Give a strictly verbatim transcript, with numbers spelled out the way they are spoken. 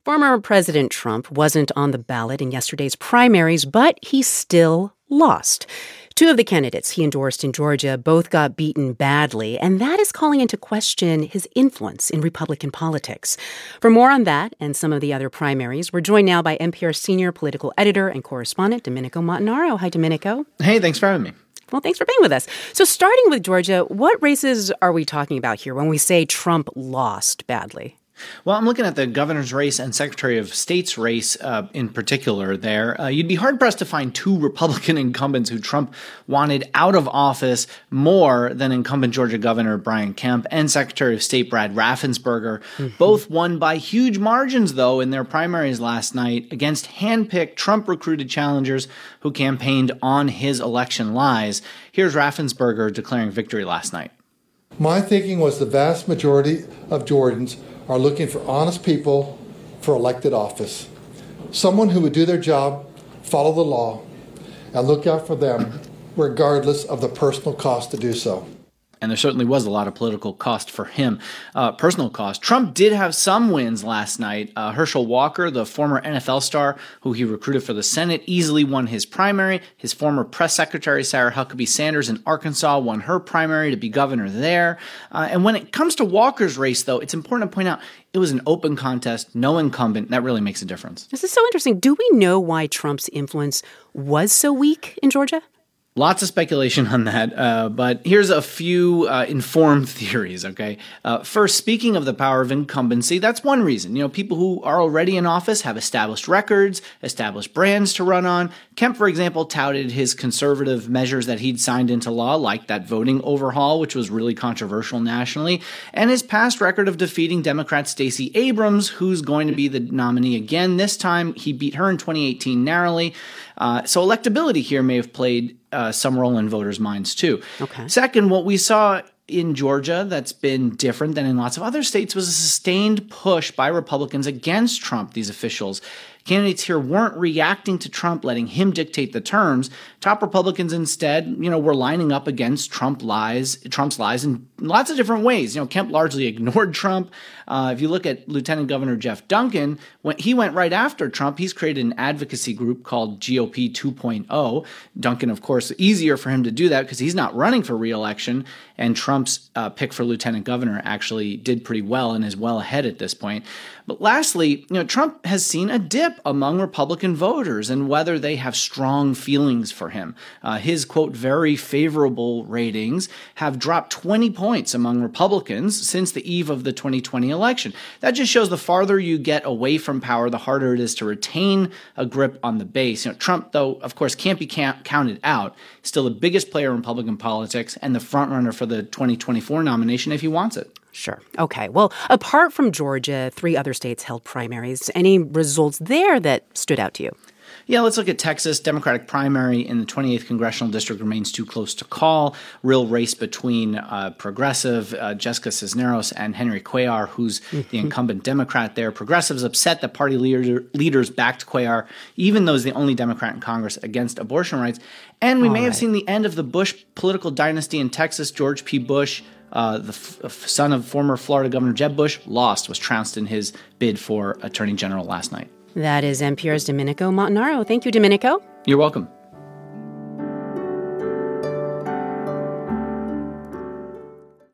Former President Trump wasn't on the ballot in yesterday's primaries, but he still lost. Two of the candidates he endorsed in Georgia both got beaten badly, and that is calling into question his influence in Republican politics. For more on that and some of the other primaries, we're joined now by N P R senior political editor and correspondent Domenico Montanaro. Hi, Domenico. Hey, thanks for having me. Well, thanks for being with us. So starting with Georgia, what races are we talking about here when we say Trump lost badly? Well, I'm looking at the governor's race and Secretary of State's race uh, in particular there. Uh, you'd be hard-pressed to find two Republican incumbents who Trump wanted out of office more than incumbent Georgia Governor Brian Kemp and Secretary of State Brad Raffensperger. Mm-hmm. Both won by huge margins, though, in their primaries last night against hand-picked Trump-recruited challengers who campaigned on his election lies. Here's Raffensperger declaring victory last night. My thinking was the vast majority of Georgians are looking for honest people for elected office. Someone who would do their job, follow the law, and look out for them regardless of the personal cost to do so. And there certainly was a lot of political cost for him, uh, personal cost. Trump did have some wins last night. Uh, Herschel Walker, the former N F L star who he recruited for the Senate, easily won his primary. His former press secretary, Sarah Huckabee Sanders in Arkansas, won her primary to be governor there. Uh, and when it comes to Walker's race, though, it's important to point out it was an open contest, no incumbent. That really makes a difference. This is so interesting. Do we know why Trump's influence was so weak in Georgia? Lots of speculation on that, uh, but here's a few uh, informed theories, okay? Uh, first, speaking of the power of incumbency, that's one reason. You know, people who are already in office have established records, established brands to run on. Kemp, for example, touted his conservative measures that he'd signed into law, like that voting overhaul, which was really controversial nationally, and his past record of defeating Democrat Stacey Abrams, who's going to be the nominee again this time. He beat her in twenty eighteen narrowly. Uh, so electability here may have played uh, some role in voters' minds, too. Okay. Second, what we saw in Georgia that's been different than in lots of other states was a sustained push by Republicans against Trump, these officials. Candidates here weren't reacting to Trump, letting him dictate the terms. Top Republicans instead, you know, were lining up against Trump lies, Trump's lies in lots of different ways. You know, Kemp largely ignored Trump. Uh, if you look at Lieutenant Governor Jeff Duncan, when he went right after Trump, he's created an advocacy group called G O P two point oh. Duncan, of course, easier for him to do that because he's not running for re-election, and Trump's uh, pick for lieutenant governor actually did pretty well and is well ahead at this point. But lastly, you know, Trump has seen a dip among Republican voters and whether they have strong feelings for him. Uh, his, quote, very favorable ratings have dropped twenty points among Republicans since the eve of the twenty twenty election. That just shows the farther you get away from power, the harder it is to retain a grip on the base. You know, Trump, though, of course, can't be count- counted out. Still the biggest player in Republican politics and the frontrunner for the twenty twenty-four nomination if he wants it. Sure. Okay. Well, apart from Georgia, three other states held primaries. Any results there that stood out to you? Yeah, let's look at Texas. Democratic primary in the twenty-eighth Congressional District remains too close to call. Real race between uh, progressive uh, Jessica Cisneros and Henry Cuellar, who's mm-hmm. the incumbent Democrat there. Progressives upset that party leader, leaders backed Cuellar, even though he's the only Democrat in Congress against abortion rights. And we All may right. have seen the end of the Bush political dynasty in Texas. George P. Bush, Uh, the f- son of former Florida Governor Jeb Bush, lost, was trounced in his bid for Attorney General last night. That is N P R's Domenico Montanaro. Thank you, Domenico. You're welcome.